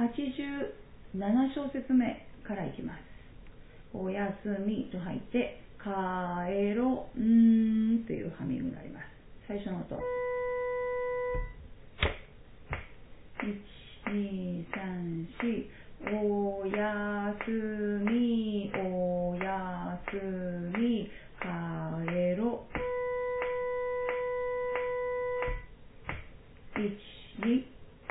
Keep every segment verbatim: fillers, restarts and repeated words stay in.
はちじゅうなな小節目からいきます。おやすみと入って、帰ろう、んーというハミングになります。最初の音。いち、に、さん、し、おやすみ、おやすみ、帰ろう。いち、に、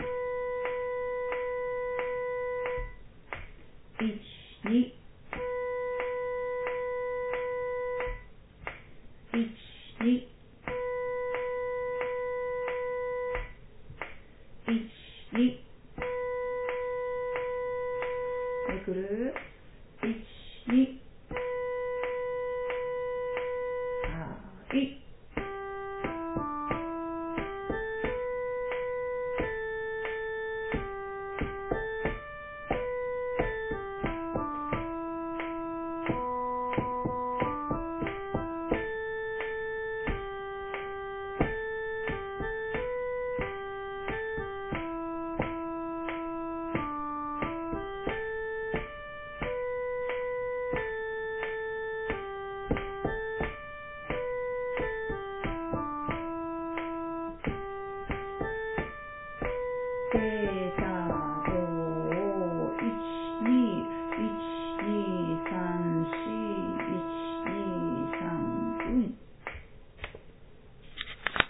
いち、に、いち、に、いち、に、はい、来る。